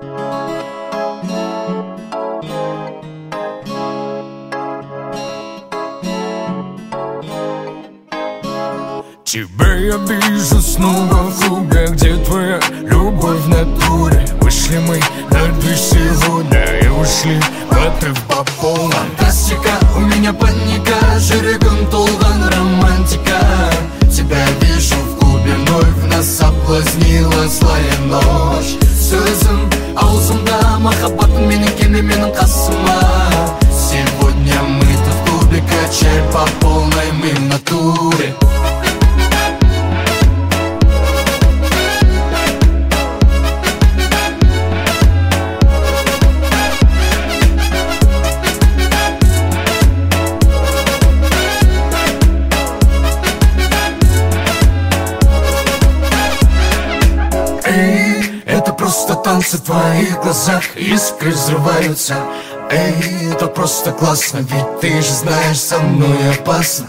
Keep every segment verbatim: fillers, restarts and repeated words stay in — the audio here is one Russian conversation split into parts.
Тебя я вижу снова в клубе, где твоя любовь в натуре. Вышли мы на дверь сегодня и ушли в отрыв по полной. Фантастика, у меня паника, жүрегім толған романтика. Тебя вижу в клубе, вновь нас соблазнила злая ночь. Сөзім аузымда, махаббатым менің келме менің қасыма. Сегодня мы тут в клубе, качаем по полной, мы в натуре. Эй, это просто танцы в твоих глазах, искры взрываются. Эй, это просто классно, ведь ты же знаешь, со мной опасно.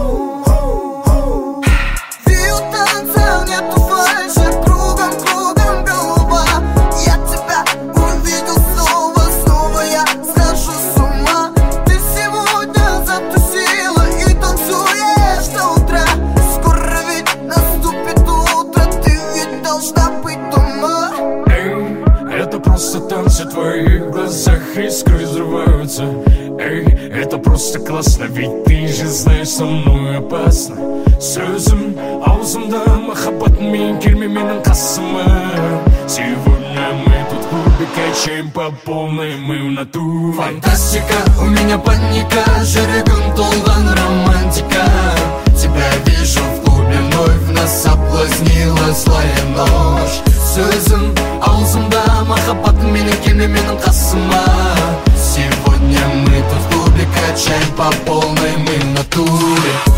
Просто танцы в твоих глазах, искры взрываются. Эй, это просто классно, ведь ты же знаешь, со мной опасно. Сөзім аузымда, махаббатым мен келме менің қасыма. Сегодня мы тут в клубе, качаем по полной, мы в натуре. Фантастика, у меня паника, жүрегім толған романтика. Тебя вижу в клубе, вновь нас соблазнила злая ночь. Сөзім аузымда, махаббатым менің келме менің қасыма. Сегодня мы тут в клубе, качаем по полной, мы в натуре.